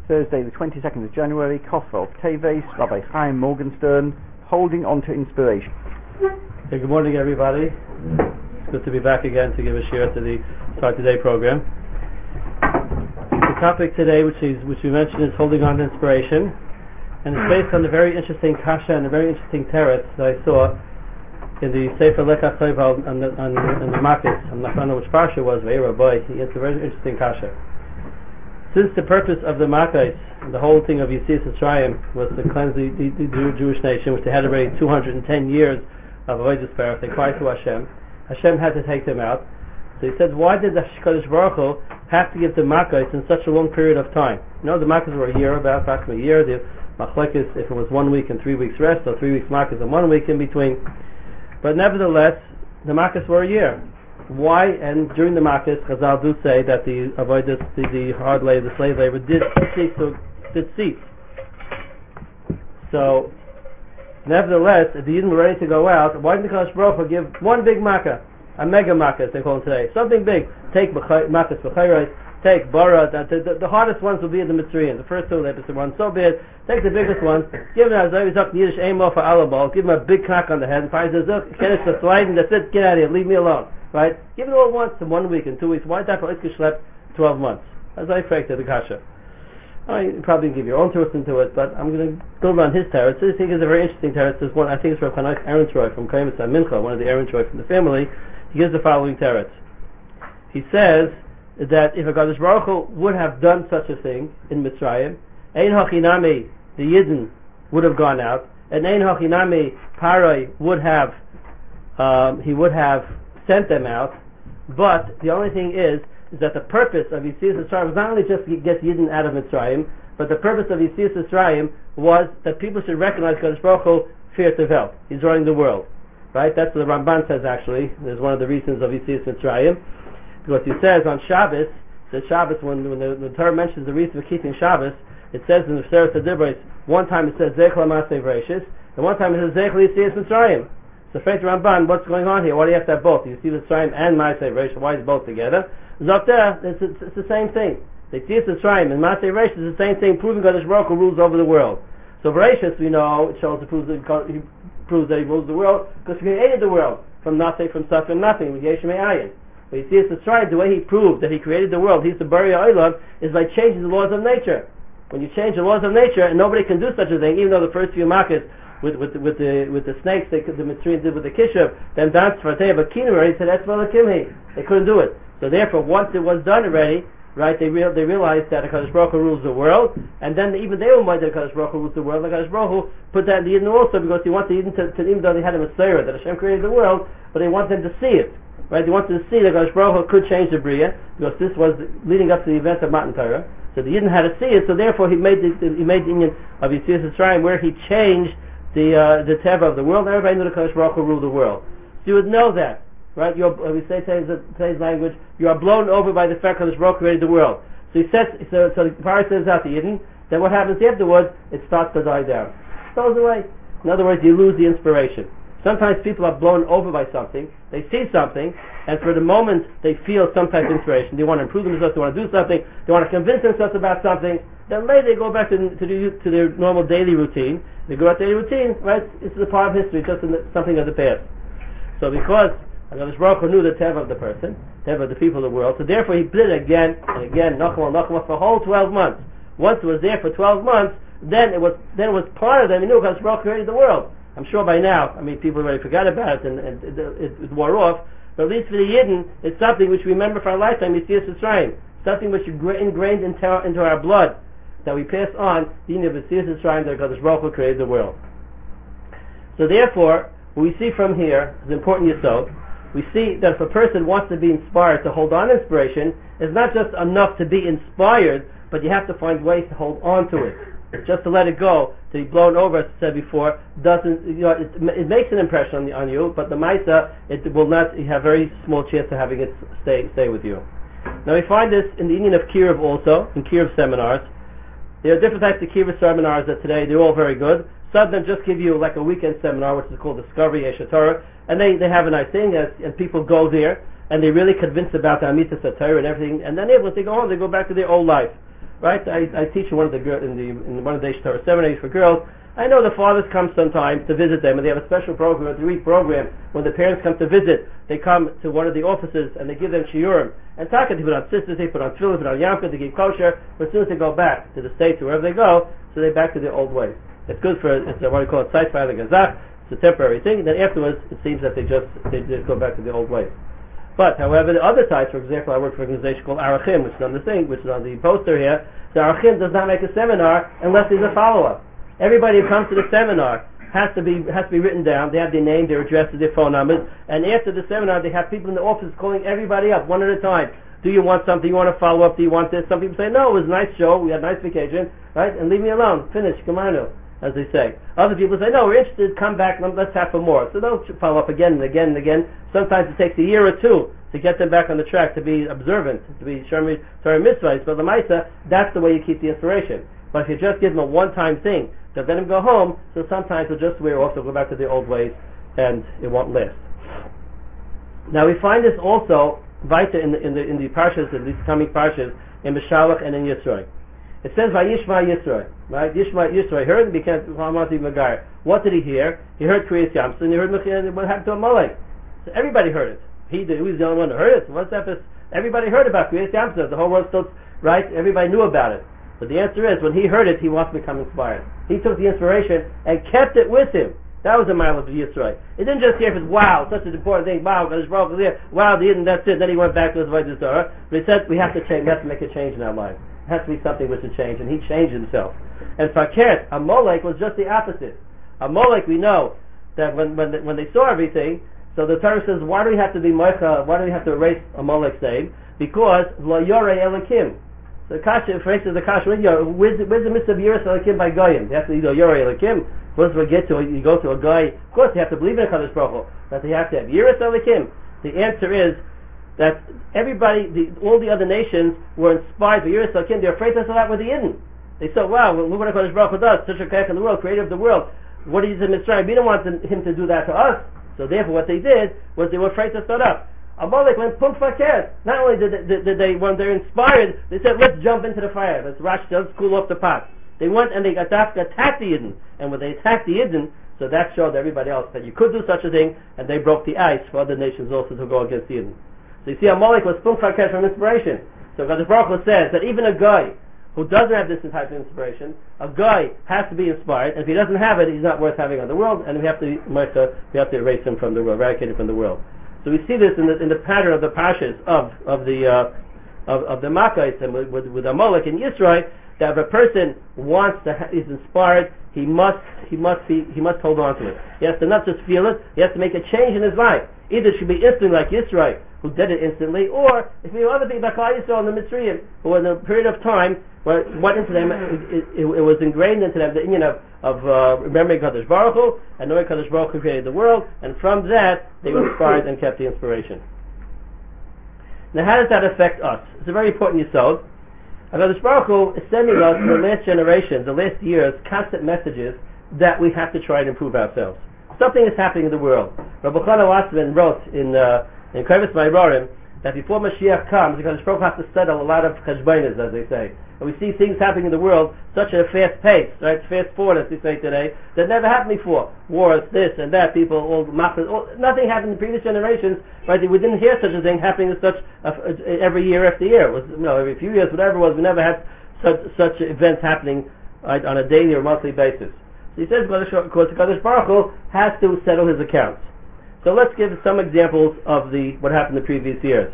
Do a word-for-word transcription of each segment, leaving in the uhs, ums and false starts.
Thursday the twenty-second of January, Kofel Teves, Rabbi Chaim Morgenstern, holding on to inspiration. Hey, good morning everybody. It's good to be back again to give a share to the Start Today program. The topic today, which is which we mentioned, is holding on to inspiration, and it's based on the very interesting kasha and a very interesting teretz that I saw in the Sefer Lekach Toiv on the on, on the Makkos. I'm not sure which parsha was, Ve'era boy. It's a very interesting kasha. Since the purpose of the Makkos, the whole thing of Yetzias Mitzrayim, was to cleanse the, the, the Jewish nation, which they had already two hundred ten years of avodas parach, they cried to Hashem. Hashem had to take them out. So he said, why did the Kadosh Baruch Hu have to give the Makkos in such a long period of time? You know, the Makkos were a year, about approximately a year. The Machlekes, if it was one week and three weeks rest, or three weeks Makkos and one week in between. But nevertheless, the Makkos were a year. Why? And during the Makkos, Chazal do say that the avodas, the, the hard labor, the slave labor, did cease. So, did cease. So, nevertheless, if the Yidden were ready to go out, why didn't the Kadosh Baruch Hu give one big makkah, a mega makkah, as they call it today, something big? Take makkahs b'chayros, take bara. The, the, the hardest ones will be in the Mitzrayim. The first two, they just run so bad. Take the biggest ones, give him a Zayvizak Yiddish Amo for Alabal, give him a big crack on the head, and finds says, look, get it to slide, and that's it, get out of here, leave me alone. Right? Give it all once in one week, in two weeks. Why that for Itzke Shlep twelve months? As I pray to the Kasha. I probably give your own twist into it, but I'm going to build on his teretz. This thing is a very interesting teretz. There's one, I think it's from Chanach Ehrentreu from Kaimis Mincha, one of the Ehrentreu from the family. He gives the following teretz. He says that if a Kadosh Baruch Hu would have done such a thing in Mitzrayim, Ein Hachinami, the Yidden would have gone out, and Ein Hachinami, Parai would have, um, he would have sent them out. But the only thing is, is that the purpose of Yetzias Mitzrayim was not only just to get Yidden out of Mitzrayim, but the purpose of Yetzias Mitzrayim was that people should recognize Kadosh Baruch Hu fear to help. He's running the world. Right? That's what the Ramban says actually. There's one of the reasons of Yetzias Mitzrayim. Because he says on Shabbos, the Shabbos, when, when the, the Torah mentions the reason for keeping Shabbos, it says in the Sefer Tadibros, one time it says Zeich L'Maseh V'Reishis, and one time it says Zeich L'Yetzias Mitzrayim. So, Freit Ramban, what's going on here? Why do you have to have both? You see Mitzrayim and Maseh V'Reishis. Why is both together? Zokter, it's, it's, it's the same thing. The Yetzias Mitzrayim and Maseh V'Reishis is the same thing, proving Kadosh Baruch Hu rules over the world. So V'Reishis, we know, it shows, it proves that he proves that he rules the world because he created the world from nothing, from stuff and nothing, with Yesh Me'ayin. But Yetzias Mitzrayim, the way he proved that he created the world, he's the Bari Olam, is by changing the laws of nature. When you change the laws of nature, and nobody can do such a thing, even though the first few Makkos with with with the with the snakes, they could, the Mitzrayim did with the Kishav, then dance for Tei, but Kinur, he said that's Kimhi. They couldn't do it. So therefore, once it was done already, right? They real they realized that Hakadosh Baruch Hu rules the world, and then even they were minded that Hakadosh Baruch Hu rules the world. Hakadosh Baruch Hu put that in the Yidden also because he wanted the Yidden to, to even though they had a Messiah that Hashem created the world, but they wanted them to see it. Right? They wanted to see that Hakadosh Baruch Hu could change the Bria because this was leading up to the event of Matan Torah. So the Yidden had to see it. So therefore, he made the, he made the union of Yetzias Mitzrayim where he changed the uh, the teva of the world. Everybody knew that Hakadosh Baruch Hu ruled the world. So you would know that, right? You're, we say today's, today's language, you are blown over by the fact that Hakadosh Baruch Hu created the world. So he says, so, so the Parah says out to Yidden. Then what happens afterwards? It starts to die down. It goes away. In other words, you lose the inspiration. Sometimes people are blown over by something. They see something, and for the moment they feel some type of inspiration. They want to improve themselves. They want to do something. They want to convince themselves about something. Then later they go back to, to, the, to their normal daily routine. They go out daily routine, right? It's a part of history, just in the, something of the past. So because Hakadosh Baruch Hu knew the teva of the person, teva of the people of the world, so therefore he did it again and again, Nachmal, Nachmal, for a whole twelve months. Once it was there for twelve months, then it was then it was part of them. He knew Hakadosh Baruch Hu created the world. I'm sure by now, I mean, people already forgot about it and, and it, it, it wore off, but at least for the Yidden, it's something which we remember for our lifetime, Yetzias Mitzrayim. Something which is ingrained into our, into our blood, that we pass on, the Yidden of Yetzias Mitzrayim, that Hakadosh Baruch Hu created the world. So therefore, what we see from here is important yesod. We see that if a person wants to be inspired to hold on to inspiration, it's not just enough to be inspired, but you have to find ways to hold on to it. Just to let it go, to be blown over, as I said before, doesn't, you know, it, it makes an impression on, the, on you, but the Maisa, it will not, you have very small chance of having it stay stay with you. Now we find this in the Union of Kiruv also, in Kiruv seminars. There are different types of Kiruv seminars that today, they're all very good. Some of them just give you like a weekend seminar, which is called Discovery Yesha Torah, and they, they have a nice thing, and, and people go there, and they're really convinced about the Amitas HaTorah and everything, and then once they go home, they go back to their old life. right? I, I teach in one of the gir- in the in one of the Torah seminaries for girls. I know the fathers come sometimes to visit them, and they have a special program, a three-week program. When the parents come to visit, they come to one of the offices and they give them shiurim. And taka, they put on sisters, they put on tefillin, they put on yamka, they keep kosher. But as soon as they go back to the States or wherever they go, so they're back to their old ways. It's good for, it's a, what we call it, site file gazach. It's a temporary thing. And then afterwards, it seems that they just they just go back to their old ways. But, however, the other sites, for example, I work for an organization called Arachim, which is on the thing, which is on the poster here. So Arachim does not make a seminar unless there's a follow-up. Everybody who comes to the seminar has to be has to be written down. They have their name, their addresses, their phone numbers, and after the seminar, they have people in the office calling everybody up one at a time. Do you want something? You want to follow up? Do you want this? Some people say, no, it was a nice show. We had a nice vacation, right? And leave me alone. Finish. Come on, as they say. Other people say, no, we're interested. Come back. Let's have for more. So they'll follow up again and again and again. Sometimes it takes a year or two to get them back on the track, to be observant, to be Torah mitzvahs. But the Maisa, that's the way you keep the inspiration. But if you just give them a one-time thing, they'll let them go home, so sometimes they'll just wear off, they'll go back to their old ways, and it won't last. Now we find this also weiter in the in the in the parshas, in these coming parshas, in Beshalach and in Yisroi. It says Vayishma Yisroi, right? Yishma Yisroi heard and became Hamati Magar. What did he hear? He heard Kriyas Yamsuf, and he heard what happened to Amalek. So everybody heard it. He did, he was the only one who heard it. What's that? Everybody heard about Kriyas Yamsuf. The whole world still, right? Everybody knew about it. But the answer is, when he heard it, he wants to become inspired. He took the inspiration and kept it with him. That was the mile of Yisroi. He didn't just hear if it's wow, such an important thing. Wow, Kadosh Baruch Hu is there. Wow, the Yidden, that's it. Then he went back to his Vayis Torah. But he said we have to change. We have to make a change in our life. It has to be something which should change, and he changed himself. And Fakert, Amalek was just the opposite. Amalek, we know that when when they, when they saw everything, so the Torah says, why do we have to be Moicha? Why do we have to erase Amalek's name? Because Lo Yorei Elokim. The kasha, for instance, the kasha, where's the, where's the mitzvah of Yiras Elokim by Goyim? You have to either Yorei Elokim. Once we get to it, you go to a guy. Of course, you have to believe in a Kadosh Baruch Hu, but you have to have Yiras Elokim. The answer is that everybody, the, all the other nations, were inspired by Yiras Elokim. They're afraid to say that with the Yidden. They said, "Wow, look what Kadosh Baruch Hu does! Such a kayak in the world, creator of the world. What is in Mitzrayim? We don't want him to do that to us." So therefore, what they did was they were afraid to start up. Amalek went pum fakir. Not only did they, did they, when they're inspired, they said, let's jump into the fire. Let's rush, let's cool off the pot. They went and they attacked, attacked the Yidden. And when they attacked the Yidden, so that showed everybody else that you could do such a thing, and they broke the ice for other nations also to go against the Yidden. So you see, Amalek was pum fakir from inspiration. So Kadosh Baruch Hu says that even a guy who doesn't have this type of inspiration, a guy has to be inspired, and if he doesn't have it, he's not worth having on the world, and we have to, we have to erase him from the world, eradicate him from the world. So we see this in the in the pattern of the pashas of of the uh, of, of the Makkahs and with, with, with Amalek and Yisroi, that if a person wants to ha- is inspired, he must he must be he must hold on to it. He has to not just feel it; he has to make a change in his life. Either it should be instant like Yisroi, who did it instantly, or if you have other people like Yisrael and the Mitzrayim, who in a period of time where went into them, it, it, it was ingrained into them the union of of uh, remembering Kadosh Baruch Hu and knowing Kadosh Baruch Hu created the world, and from that they were inspired and kept the inspiration. Now, how does that affect us? It's a very important yesod. Kadosh Baruch Hu is sending us in the last generations, the last years, constant messages that we have to try and improve ourselves. Something is happening in the world. Rabbi Chana Watzman wrote in uh, in Krevis Ma'arorim that before Mashiach comes, the Kadosh Baruch Hu has to settle a lot of cheshbonos, as they say. And we see things happening in the world such at a fast pace, right? Fast forward, as they say today, that never happened before. Wars, this and that, people, all, all nothing happened in previous generations, right? We didn't hear such a thing happening such uh, every year after year. It was, you know, every few years, whatever it was, we never had such such events happening right, on a daily or monthly basis. So he says, of course, Kadosh Baruch Hu has to settle his accounts. So let's give some examples of the what happened in the previous years.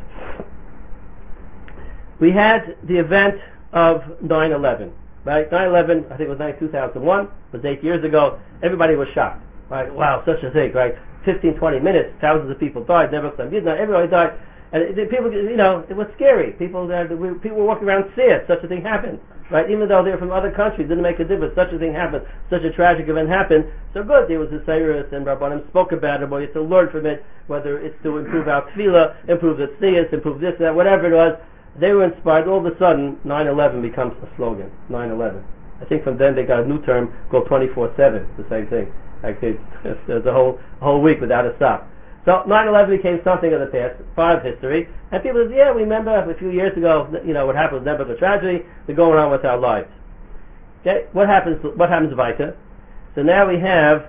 We had the event of nine eleven, right? nine eleven, I think it was two thousand one, it was eight years ago. Everybody was shocked, right? Wow, such a thing, right? fifteen, twenty minutes, thousands of people died, never some Yidden, everybody died. And it, people, you know, it was scary. People, uh, people were walking around sad, such a thing happened, right? Even though they were from other countries, it didn't make a difference. Such a thing happened, such a tragic event happened. So good, there was a Cyrus and Rabbanim spoke about it, but you have to learn from it, whether it's to improve our tefillah, improve the tznius, improve this, that, whatever it was. They were inspired. All of a sudden, nine eleven becomes a slogan. nine eleven. I think from then they got a new term called twenty-four seven. The same thing. Like it's, it's a whole a whole week without a stop. So nine eleven became something of the past, part of history, and people say, yeah, we remember a few years ago, you know, what happened was never a tragedy, we're going on with our lives. Okay, what happens, what happens weiter? So now we have,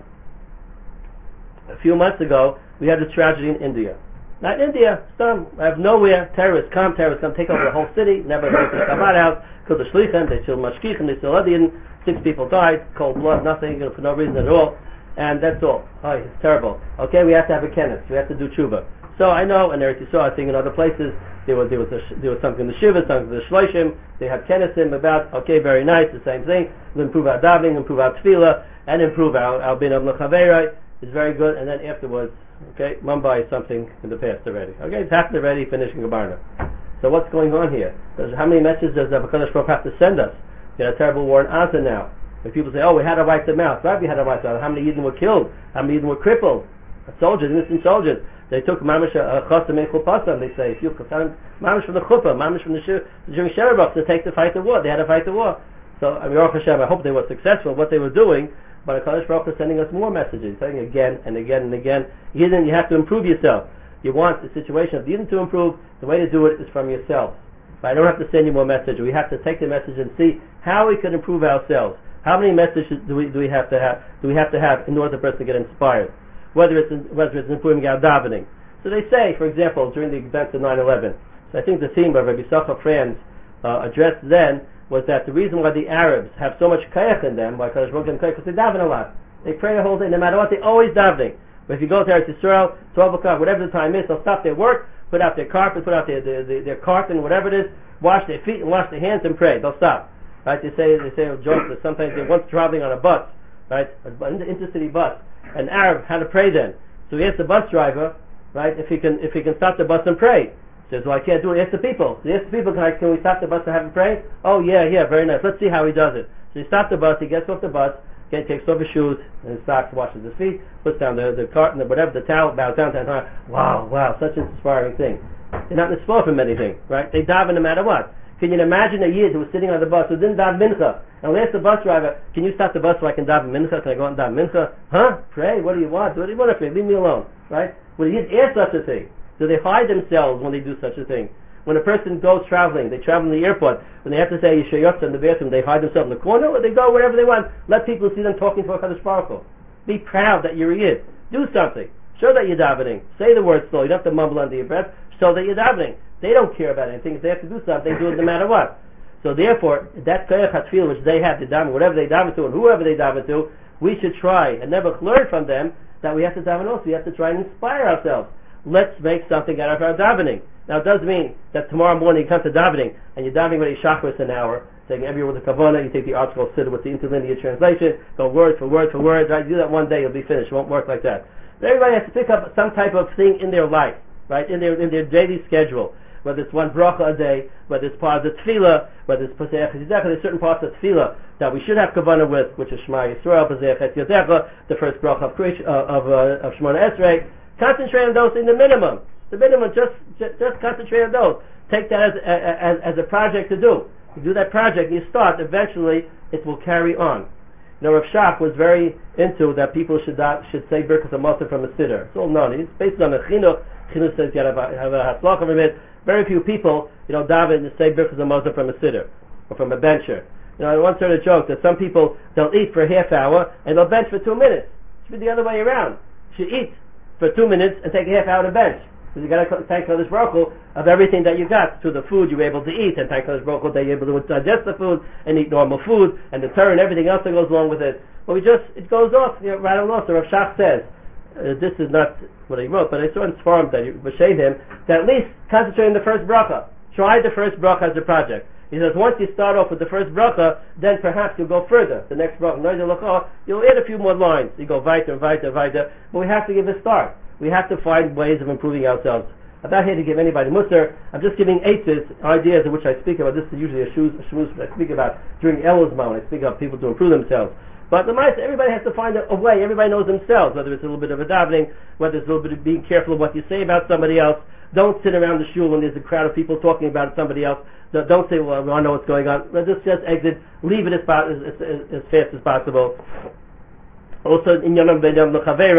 a few months ago, we had this tragedy in India. Now in India, some, out of nowhere, terrorists come, terrorists come, take over the whole city, never go to the Chabad house, kill the shlichim, they kill mashkichim, they kill Adin, six people died, cold blood, nothing, you know, for no reason at all. And that's all. Oh, it's terrible. Okay, we have to have a kenes. We have to do tshuva. So I know, and there you saw, I think in other places, there was there was a, there was something in the shiva, something in the shloshim. They had kenesim about. Okay, very nice. The same thing. We'll improve our davening, improve our tefillah, and improve our our bin of l'chaverai. It's very good. And then afterwards, okay, Mumbai is something in the past already. Okay, it's happened already. Finishing a barna. So what's going on here? There's, how many messages does the Hakadosh Baruch Hu have to send us? We had a terrible war in Gaza now. When people say, oh, we had to wipe them out. Right, we had to wipe them out. How many Yidden were killed? How many Yidden were crippled? Soldiers, innocent soldiers. They took mamish a chasam and chupasam. They say, if you mamish from the chuppah, mamish from the during Sherabach to take to fight the war. They had to fight the war. So, I mean, Baruch Hashem, I hope they were successful in what they were doing. But HaKadosh Baruch Hu is sending us more messages, saying again and again and again, Yidden, you have to improve yourself. You want the situation of Yidden to improve. The way to do it is from yourself. But I don't have to send you more messages. We have to take the message and see how we can improve ourselves. How many messages do we do we have to have? Do we have to have in order for the person to get inspired? Whether it's in, whether it's improving our davening. So they say, for example, during the events of nine eleven. So I think the theme of Rabbi Yisachar Franz uh, addressed then was that the reason why the Arabs have so much kayach in them, why Kadosh Baruch Hu because they daven a lot. They pray a whole day, no matter what. They always davening. But if you go to Eretz Yisrael, twelve o'clock, whatever the time is, they'll stop their work, put out their carpet, put out their their, their, their carton, whatever it is, wash their feet and wash their hands and pray. They'll stop. Right? They say they say jokes that sometimes they're once traveling on a bus, right, an intercity bus. An Arab had to pray then, so he asked the bus driver, right, if he can if he can stop the bus and pray. He says, well, I can't do it. He asked the people. So he asked the people, can, I, can we stop the bus and have him pray? Oh yeah, yeah, very nice. Let's see how he does it. So he stops the bus. He gets off the bus, okay, takes off his shoes and his socks, washes his feet, puts down the the carton, the whatever, the towel, bows down to the time. Wow, wow, such an inspiring thing. They're not inspired from anything, right? They daven no matter what. Can you imagine a Yid who was sitting on the bus who didn't daven mincha? And we asked the bus driver, can you stop the bus so I can daven mincha? Can I go out and daven mincha? Huh? Pray? What do you want? What do you want to pray? Leave me alone. Right? When a Yid asks such a thing, do they hide themselves when they do such a thing? When a person goes traveling, they travel in the airport, when they have to say Yeshayotza in the bathroom, they hide themselves in the corner, or they go wherever they want. Let people see them talking for HaKadosh Baruch Hu. Be proud that you're a Yid. Do something. Show that you're davening. Say the word slow. You don't have to mumble under your breath. Show that you're davening. They don't care about anything. If they have to do something, they do it no matter what. So therefore, that koyach hatfil which they have to daven, whatever they daven to and whoever they daven to, we should try and never learn from them that we have to daven also. We have to try and inspire ourselves. Let's make something out of our davening. Now it does mean that tomorrow morning you come to davening and you're davening with a chakras an hour, taking every word with the kavanah, you take the article siddur with the interlinear translation, go word for word for word, right? Do that one day, you'll be finished. It won't work like that. But everybody has to pick up some type of thing in their life, right? In their in their daily schedule. Whether it's one bracha a day, whether it's part of the tefillah, whether it's Pesach Yotecha, there's certain parts of tefillah that we should have kavanah with, which is Shema Yisrael, Pesach Yotecha, the first bracha of Krish, uh, of uh, of Shemona Esrei. Concentrate on those in the minimum. The minimum, just just, just concentrate on those. Take that as, as as a project to do. You do that project, and you start. Eventually, it will carry on. You know, Rav Shach was very into that people should not, should say Birkas HaMazon from a siddur. It's all known. It's based on the chinuch. Chinuch says you have a, have a hatzlacha from it. Very few people, you know, daven and say Birkas HaMazon from a siddur or from a bencher. You know, I once heard a joke that some people, they'll eat for a half hour and they'll bench for two minutes. It should be the other way around. You should eat for two minutes and take a half hour to bench. Because you got to thank HaKadosh Baruch Hu of everything that you got through the food you were able to eat, and thank HaKadosh Baruch Hu that you're able to digest the food and eat normal food, and the Torah and everything else that goes along with it. But we just, it goes off, you know, right along. So Rav Shach says, uh, this is not what he wrote, but I saw in Sfarim that you shade him, that at least concentrate on the first bracha. Try the first bracha as a project. He says, once you start off with the first bracha, then perhaps you'll go further. The next bracha, you'll add a few more lines. You go weiter and weiter and weiter. But we have to give a start. We have to find ways of improving ourselves. I'm not here to give anybody musar. I'm just giving eitzes, ideas of which I speak about. This is usually a shmuz I speak about during Elul Zman when I speak about people to improve themselves. But the mice, everybody has to find a, a way. Everybody knows themselves, whether it's a little bit of a davening, whether it's a little bit of being careful of what you say about somebody else. Don't sit around the shul when there's a crowd of people talking about somebody else. Don't say, well, I know what's going on. Just, just exit. Leave it as, as, as, as fast as possible. Also, in Yonam B'Yam L'Chaveroi,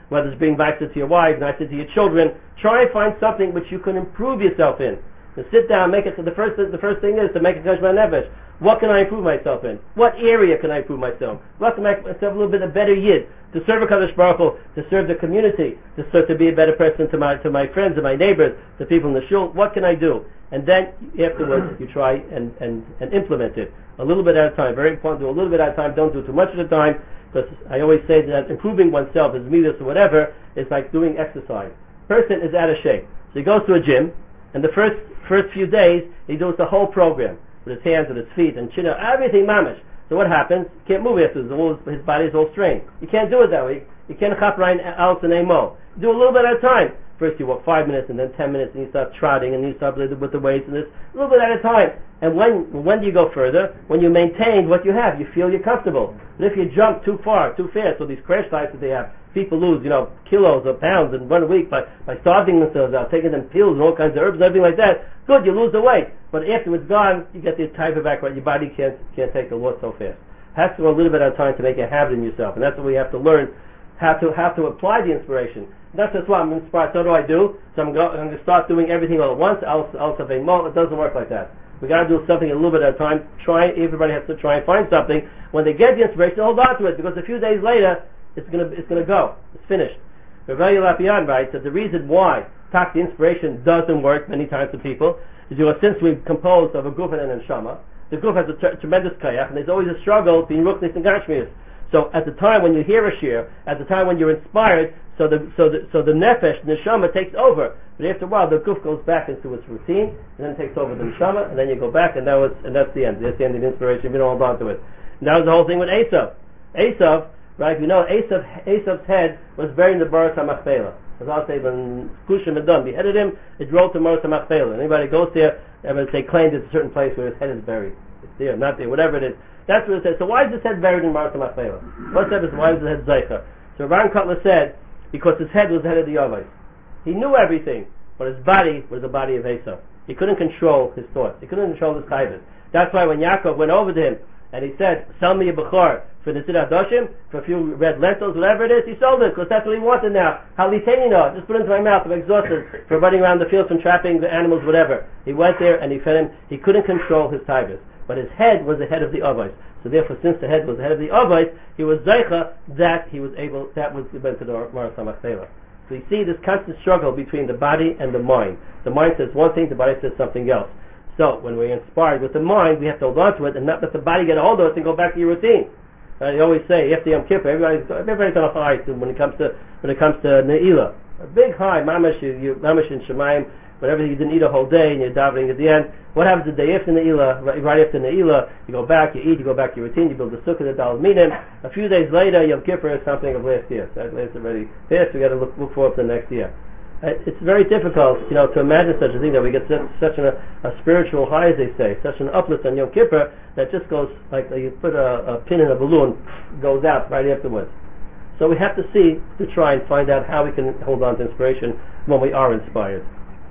whether it's being nicer to your wife, nicer to your children. Try and find something which you can improve yourself in. To sit down, make it. So the first, the first thing is to make a Cheshbon Nefesh. What can I improve myself in? What area can I improve myself? What can make myself a little bit a better yid to serve a Kadosh Baruch Hu, to serve the community, to serve, to be a better person to my to my friends and my neighbors, to people in the shul. What can I do? And then afterwards, you try and, and, and implement it a little bit at a time. Very important. Do a little bit at a time. Don't do too much at a time. Because I always say that improving oneself is midas or whatever is like doing exercise. Person is out of shape, so he goes to a gym, and the first first few days he does the whole program with his hands, with his feet, and chin, everything mamish. So what happens? He can't move after his, his body is all strained. You can't do it that way. You can't chop right else and amo. Do a little bit at a time. First you walk five minutes, and then ten minutes, and you start trotting, and you start with the weights and this, a little bit at a time. And when when do you go further? When you maintain what you have, you feel you're comfortable. But if you jump too far, too fast, so these crash diets that they have, people lose, you know, kilos or pounds in one week by, by starving themselves out, taking them pills and all kinds of herbs and everything like that. Good, you lose the weight. But after it's gone, you get the type of back, right? Your body can't can't take the loss so fast. Has to go a little bit at a time to make a habit in yourself, and that's what we have to learn, how to how to apply the inspiration. That's just why I'm inspired. So what do I do? So I'm, go, I'm going to start doing everything all at once. Else, else if mo, it doesn't work like that. We got to do something a little bit at a time. Try. Everybody has to try and find something. When they get the inspiration, hold on to it, because a few days later, it's going to it's going to go. It's finished. Rabbi Lapian writes that the reason why tak the inspiration doesn't work many times for people is because since we're composed of a guf and an neshama, the guf has a t- tremendous kayach, and there's always a struggle between ruchnis and gashmius. So at the time when you hear a shir, at the time when you're inspired, so the so the so the nefesh, the neshama takes over. But after a while, the guf goes back into its routine, and then it takes over the neshama, and then you go back, and that was and that's the end. That's the end of the inspiration. We don't hold on to it. And that was the whole thing with Esav. Esav, right? You know, Esav Esav's head was buried in the Baras HaMachpelah. As I'll say, when Kushim had done, beheaded him, it rolled to Baras HaMachpelah. Anybody goes there, they claimed it's a certain place where his head is buried. It's there, not there, whatever it is. That's what it says. So why is his head buried in Baras HaMachpelah? What's that? Why is his head Zeicha? So Ron Cutler said, because his head was the head of the Yavais. He knew everything, but his body was the body of Esav. He couldn't control his thoughts. He couldn't control his tithers. That's why when Yaakov went over to him and he said, sell me a Bechor for the Siddha Doshim, for a few red lentils, whatever it is, he sold it because that's what he wanted now. Haliteinino, just put it into my mouth, I'm exhausted for running around the fields and trapping the animals, whatever. He went there and he fed him. He couldn't control his tithers. But his head was the head of the Avos. So therefore, since the head was the head of the Avos, he was Zeicha, that he was able, that was went to the Baras HaMachpelah. So you see this constant struggle between the body and the mind. The mind says one thing, the body says something else. So when we're inspired with the mind, we have to hold on to it and not let the body get a hold of it and go back to your routine. I always say after Yom Kippur, everybody's everybody's on a high when it comes to when it comes to Ne'ilah. A big high, mamash, you, you mamash in Shemayim, whatever you didn't eat a whole day and you're davening at the end. What happens the day after Ne'ilah? Right, right after Ne'ilah, you go back, you eat, you go back to your routine, you build the sukkah, the dal minim. A few days later, Yom Kippur is something of last year. So that's already past. We got to look, look forward to the next year. It's very difficult, you know, to imagine such a thing that we get such, such an, a, a spiritual high, as they say, such an uplift on Yom Kippur that just goes like you put a, a pin in a balloon, goes out right afterwards. So we have to see to try and find out how we can hold on to inspiration when we are inspired.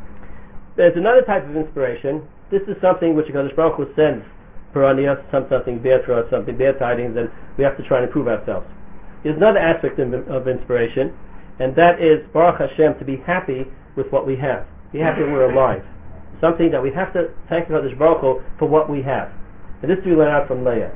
There's another type of inspiration. This is something which HaKadosh Baruch Hu sends Peranias, something bad for us, something bad tidings, and we have to try and improve ourselves. There's another aspect of, of inspiration, and that is Baruch Hashem, to be happy with what we have. Be happy that we're alive. Something that we have to thank HaKadosh Baruch Hu for what we have. And this we learn out from Leah.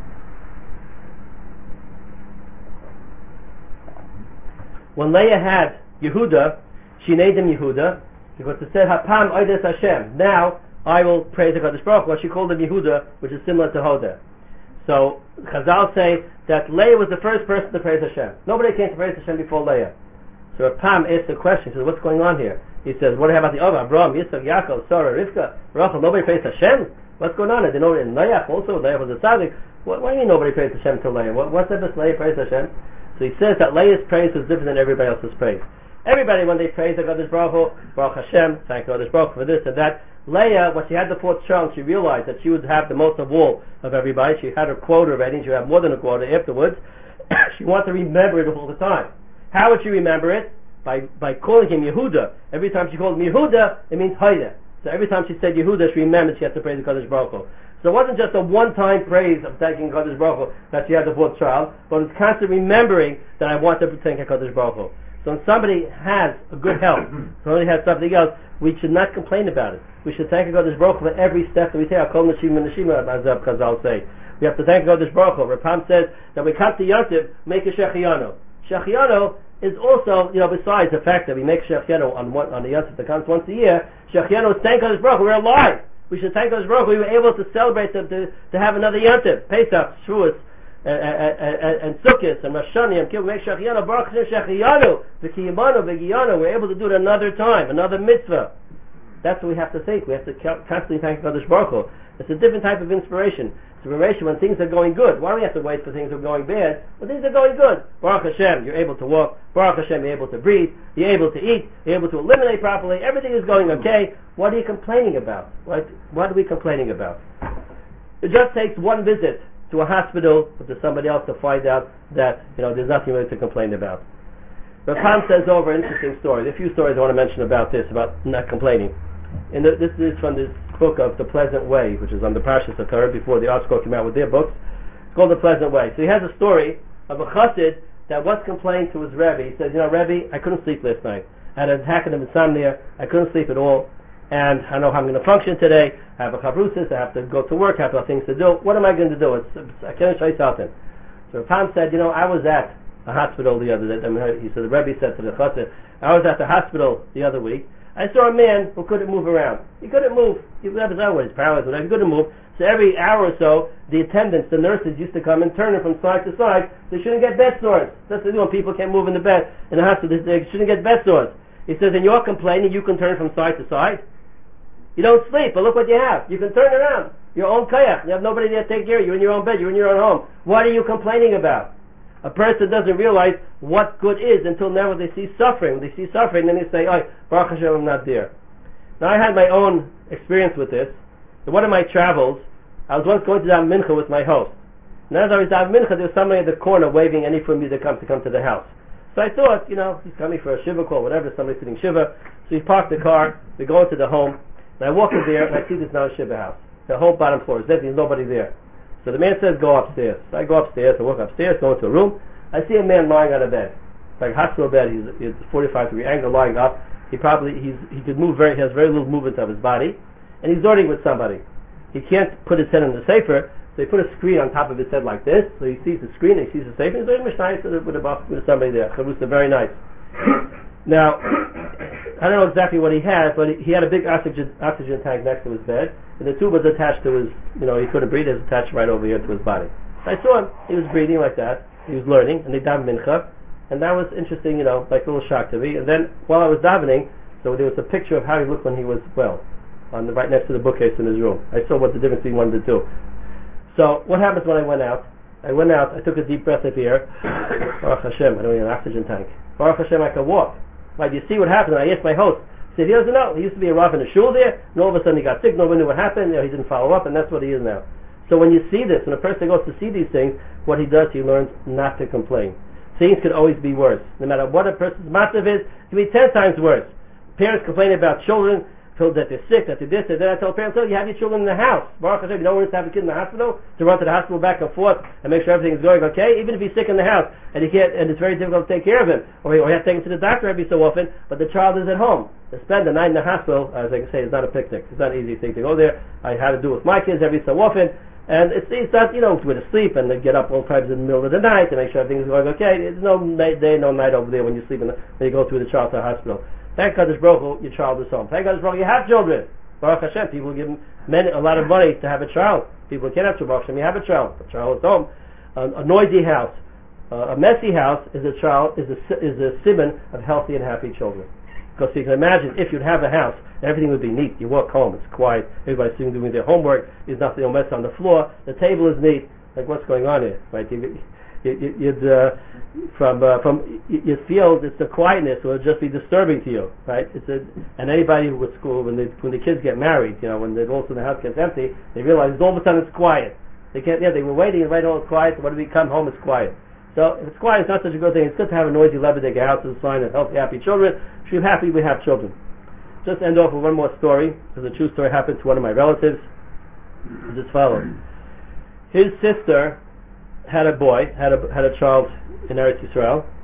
When Leah had Yehuda, she named him Yehuda because it said Hapam Oides Hashem. Now I will praise HaKadosh Baruch Hu. She called him Yehuda, which is similar to Hoda. So Chazal say that Leah was the first person to praise Hashem. Nobody came to praise Hashem before Leah. So Pam asked the question, he says, what's going on here? He says, what about the other? Abraham, Yitzchak, Yaakov, Sarah, Rivka, Rachel, nobody praised Hashem? What's going on? They know in Leah also, Leah was a tzaddik. What, why do you mean nobody praised Hashem to Leah? What, what's that this Leah praised Hashem? So he says that Leah's praise was different than everybody else's praise. Everybody, when they praise HaKadosh Baruch Hu, Baruch Hashem, thank HaKadosh Baruch Hu for this and that. Leah, when she had the fourth child, she realized that she would have the most of all of everybody. She had her quota already, and she would have more than a quota afterwards. She wanted to remember it all the time. How would she remember it? By by calling him Yehuda. Every time she called him Yehuda, it means Haida. So every time she said Yehuda, she remembered she had to praise the Kadosh Baruch Hu. So it wasn't just a one-time praise of thanking Kadosh Baruch Hu that she had the fourth child, but it's constant remembering that I want to thank Kadosh Baruch Hu. So when somebody has a good health, somebody has something else, we should not complain about it. We should thank HaKadosh Baruch Hu for every step that we take. Kol Nashima Nashima, as Chazal say. We have to thank HaKadosh Baruch Hu. Rapam says that we come to Yontif, make a Shechianu. Shechianu is also, you know, besides the fact that we make Shechianu on one, on the Yontif that comes once a year, Shechianu is thank HaKadosh Baruch Hu. We're alive. We should thank HaKadosh Baruch Hu. We were able to celebrate to, to, to have another Yontif, Pesach, Shavuos, and, and, and Sukkot, and Rosh Hashanah, and Kippur, make Shechianu, Baruch Hashem Shechianu, V'kiyamanu, V'giyanu. We're able to do it another time, another mitzvah. That's what we have to think. We have to constantly thank HaKadosh Baruch Hu. It's a different type of inspiration. It's inspiration when things are going good. Why do we have to wait for things that are going bad? When things are going good. Baruch Hashem, you're able to walk. Baruch Hashem, you're able to breathe. You're able to eat. You're able to eliminate properly. Everything is going okay. What are you complaining about? What, what are we complaining about? It just takes one visit to a hospital or to somebody else to find out that, you know, there's nothing really to complain about. Rav Ham says over an interesting story. There are a few stories I want to mention about this, about not complaining. And this is from this book of The Pleasant Way, which is on the Parshas HaTorah before the Art Scroll came out with their books. It's called The Pleasant Way. So he has a story of a chassid that once complained to his Rebbe. He says, you know, Rebbe, I couldn't sleep last night. I had an attack of insomnia. I couldn't sleep at all. And I know how I'm going to function today. I have a chavrusis. I have to go to work. I have other things to do. What am I going to do? It's, it's, I can't show you something. So Rav Ham said, you know, I was at a hospital the other day. I mean, he said, the Rebbe said to the chassid, I was at the hospital the other week. I saw a man who couldn't move around. He couldn't move. He was paralyzed, paralyzed, whatever. He couldn't move. So every hour or so, the attendants, the nurses, used to come and turn him from side to side. They shouldn't get bed sores. That's what they do when people can't move in the bed in the hospital. They shouldn't get bed sores. He says, and you're complaining you can turn from side to side? You don't sleep, but look what you have. You can turn around. Your own kayak. You have nobody there to take care of you. You're in your own bed. You're in your own home. What are you complaining about? A person doesn't realize what good is until now when they see suffering. When they see suffering, then they say, oh, Baruch Hashem, I'm not there. Now, I had my own experience with this. In one of my travels, I was once going to daven mincha with my host. And as I was daven mincha, there was somebody at the corner waving any for me to come to come to the house. So I thought, you know, he's coming for a shiva call, whatever, somebody sitting shiva. So he parked the car, we go into the home, and I walk in there, and I see there's now a shiva house. The whole bottom floor is empty, there's nobody there. So the man says, go upstairs. So I go upstairs, I walk upstairs, go into a room. I see a man lying on a bed. It's like a hospital bed. He's, he's forty-five degree angle lying up. He probably, he's, he could move very, he has very little movement of his body. And he's ordering with somebody. He can't put his head in the sefer, so he put a screen on top of his head like this. So he sees the screen, and he sees the sefer, and he's ordering mishnayos with, with, with somebody there. Chavrusa, very nice. Now, I don't know exactly what he had, but he, he had a big oxygen, oxygen tank next to his bed, and the tube was attached to his, you know, he couldn't breathe, it was attached right over here to his body. I saw him, he was breathing like that, he was learning, and they davened mincha, and that was interesting, you know, like a little shock to me. And then, while I was davening, so there was a picture of how he looked when he was well, on the right next to the bookcase in his room. I saw what the difference between one and the two. So, what happens when I went out? I went out, I took a deep breath of air, Baruch Hashem, I don't need an oxygen tank. Baruch Hashem, I could walk. Right, you see what happened? I asked my host. He said, he doesn't know. He used to be a rav in a shul there, and all of a sudden he got sick, nobody knew what happened, you know, he didn't follow up, and that's what he is now. So when you see this, when a person goes to see these things, what he does, he learns not to complain. Things could always be worse. No matter what a person's matzav is, it can be ten times worse. Parents complain about children, told that they're sick, that they're this, that I tell parents, oh, you have your children in the house. Baruch Hashem, you don't want to have a kid in the hospital, to run to the hospital back and forth and make sure everything is going okay, even if he's sick in the house and he can't, and it's very difficult to take care of him, or you have to take him to the doctor every so often, but the child is at home. To spend the night in the hospital, as I can say, is not a picnic. It's not an easy thing to go there. I had to do it with my kids every so often, and it's, it's not, you know, with a sleep and they get up all times in the middle of the night to make sure everything is going okay. There's no night, day, no night over there when you sleep in the, when you go through the child to the hospital. Thank God, Baruch Hu, your child is home. Thank God, Baruch Hu, you have children. Baruch Hashem, people give men a lot of money to have a child. People can't have children. Baruch Hashem, you have a child. The child is home. A, a noisy house, uh, a messy house is a child is a is a siman of healthy and happy children. Because you can imagine if you'd have a house, everything would be neat. You walk home, it's quiet. Everybody's sitting doing their homework. There's nothing, no mess on the floor. The table is neat. Like what's going on here, right? You, you, you'd uh, from uh, from you feel it's the quietness will just be disturbing to you, right? It's a, and anybody who with school when they when the kids get married, you know, when they go to the house gets empty, they realize all of a sudden it's quiet. They can't. Yeah, they were waiting and right all it's quiet. When we come home, it's quiet. So if it's quiet, it's not such a good thing. It's good to have a noisy lebedik house as a sign of healthy, happy children. If you're happy, we have children. Just end off with one more story. Because a true story happened to one of my relatives. It's as follows. His sister had a boy, had a had a child in Eretz Yisrael,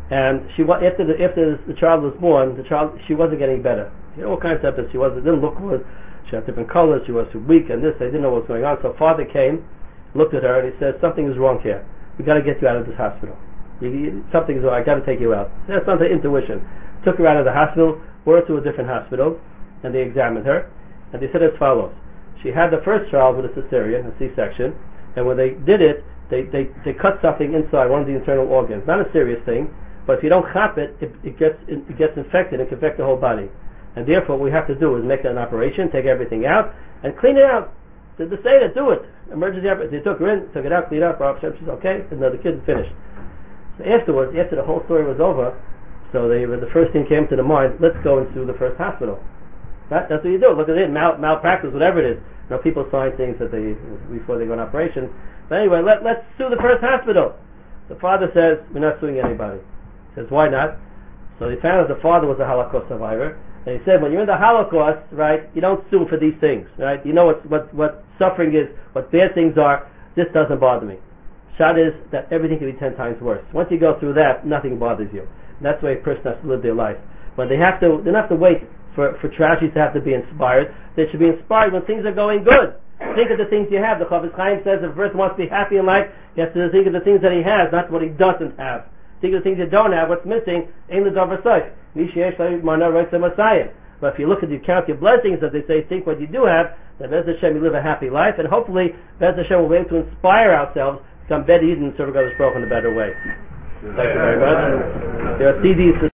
And she wa- after the after the child was born, the child she wasn't getting better. You know, all kinds of symptoms. She wasn't didn't look good. She had different colors. She was weak and this. They didn't know what was going on. So father came, looked at her, and he said, "Something is wrong here. We got to get you out of this hospital. You, you, something is wrong. I got to take you out." That's not the intuition. Took her out of the hospital, brought her to a different hospital, and they examined her, and they said as follows: she had the first child with a cesarean, a C-section, and when they did it, they, they, they cut something inside one of the internal organs. Not a serious thing, but if you don't chop it, it, it gets it gets infected and can affect the whole body. And therefore, what we have to do is make an operation, take everything out, and clean it out. So they say to do it. Emergency operation. They took her in, took it out, cleaned it up. Baruch Hashem, she's okay, and the kid finished. So afterwards, after the whole story was over, so they, the first thing came to the mind: let's go and sue the first hospital. That, that's what you do. Look at it, mal, malpractice, whatever it is. You know, people sign things that they before they go on operation. But anyway, let, let's sue the first hospital. The father says, we're not suing anybody. He says, why not? So he found out the father was a Holocaust survivor, and he said, when you're in the Holocaust, right, you don't sue for these things, right? You know what what what suffering is, what bad things are. This doesn't bother me. Shot is that everything can be ten times worse. Once you go through that, nothing bothers you. And that's the way a person has to live their life. When they have to, they don't have to wait for for tragedies to have to be inspired. They should be inspired when things are going good. Think of the things you have. The Chofetz Chaim says if a person wants to be happy in life, he has to think of the things that he has, not what he doesn't have. Think of the things you don't have. What's missing? Ain't the davar sof. But if you look at you count your blessings, as they say, think what you do have. Then Bez Hashem, you live a happy life, and hopefully Bez Hashem will be able to inspire ourselves to become better, and serve God in a better way. Thank you very much. There are C Ds.